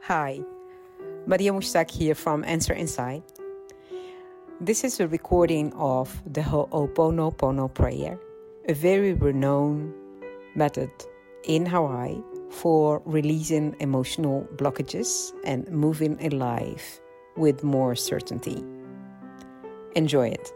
Hi, Maria Mushtaq here from Answer Inside. This is a recording of the Ho'oponopono prayer, a very renowned method in Hawaii for releasing emotional blockages and moving in life with more certainty. Enjoy it.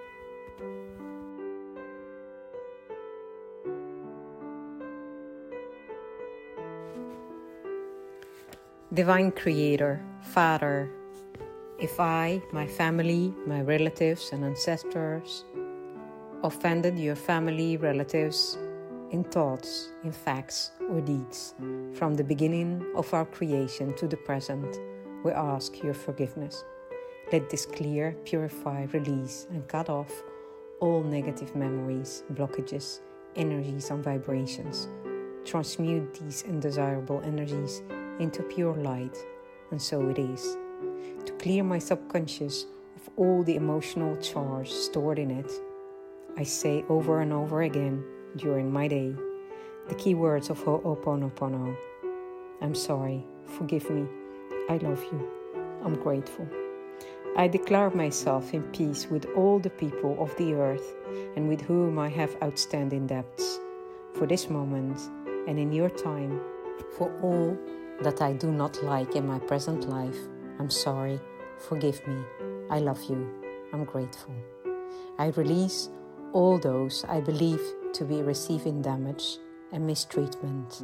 Divine Creator, Father, if I, my family, my relatives and ancestors offended your family, relatives in thoughts, in facts or deeds, from the beginning of our creation to the present, we ask your forgiveness. Let this clear, purify, release and cut off all negative memories, blockages, energies and vibrations. Transmute these undesirable energies into pure light, and so it is. To clear my subconscious of all the emotional charge stored in it, I say over and over again during my day the key words of Ho'oponopono. I'm sorry, forgive me, I love you, I'm grateful. I declare myself in peace with all the people of the earth and with whom I have outstanding debts. For this moment and in your time, for all that I do not like in my present life, I'm sorry, forgive me, I love you, I'm grateful. I release all those I believe to be receiving damage and mistreatment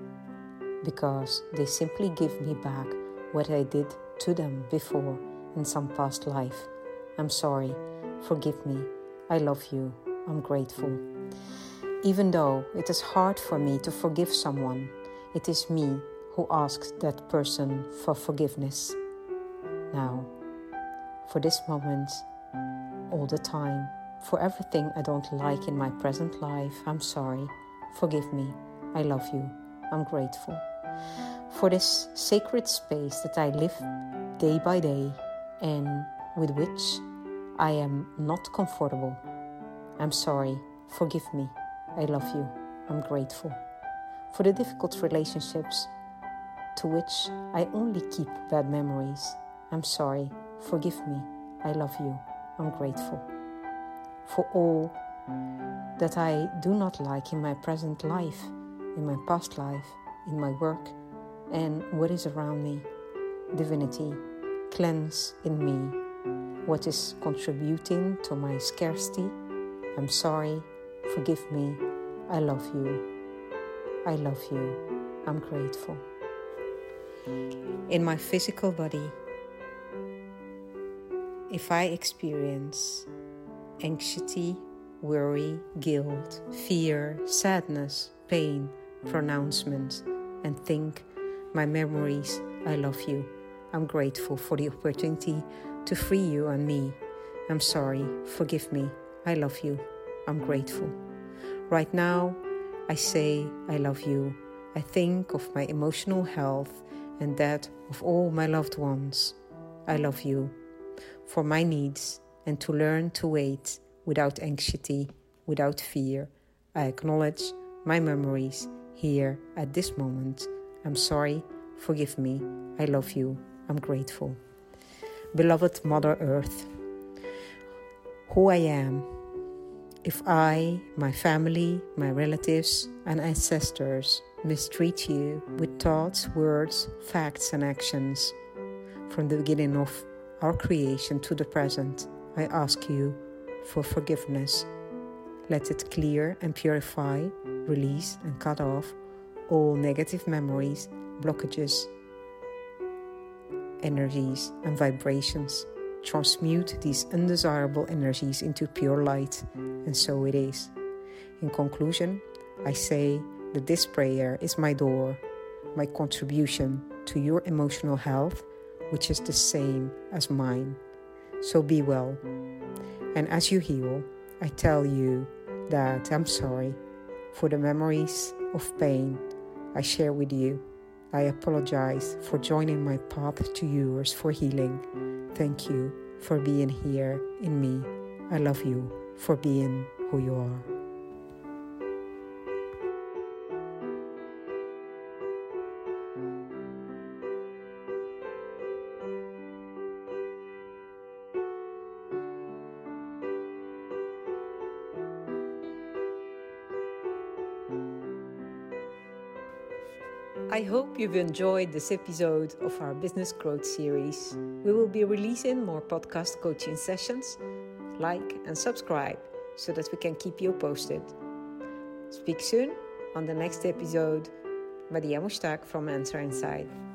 because they simply give me back what I did to them before in some past life. I'm sorry, forgive me, I love you, I'm grateful. Even though it is hard for me to forgive someone, it is me who asks that person for forgiveness. Now, for this moment, all the time, for everything I don't like in my present life, I'm sorry, forgive me, I love you, I'm grateful. For this sacred space that I live day by day and with which I am not comfortable, I'm sorry, forgive me, I love you, I'm grateful. For the difficult relationships to which I only keep bad memories, I'm sorry, forgive me, I love you, I'm grateful. For all that I do not like in my present life, in my past life, in my work, and what is around me, divinity, cleanse in me what is contributing to my scarcity. I'm sorry, forgive me, I love you, I'm grateful. In my physical body, if I experience anxiety, worry, guilt, fear, sadness, pain, pronouncement, and think my memories, I love you, I'm grateful for the opportunity to free you and me. I'm sorry, forgive me, I love you, I'm grateful. Right now, I say I love you. I think of my emotional health and that of all my loved ones. I love you for my needs and to learn to wait without anxiety, without fear. I acknowledge my memories here at this moment. I'm sorry, forgive me, I love you, I'm grateful. Beloved Mother Earth, who I am, if I, my family, my relatives and ancestors mistreat you with thoughts, words, facts and actions, from the beginning of our creation to the present, I ask you for forgiveness. Let it clear and purify, release and cut off all negative memories, blockages, energies and vibrations. Transmute these undesirable energies into pure light, and so it is. In conclusion, I say that this prayer is my door, my contribution to your emotional health, which is the same as mine. So be well. And as you heal, I tell you that I'm sorry for the memories of pain I share with you. I apologize for joining my path to yours for healing. Thank you for being here in me. I love you for being who you are. I hope you've enjoyed this episode of our Business Growth series. We will be releasing more podcast coaching sessions. Like and subscribe so that we can keep you posted. Speak soon on the next episode. Maria Mushtaq from Answer Inside.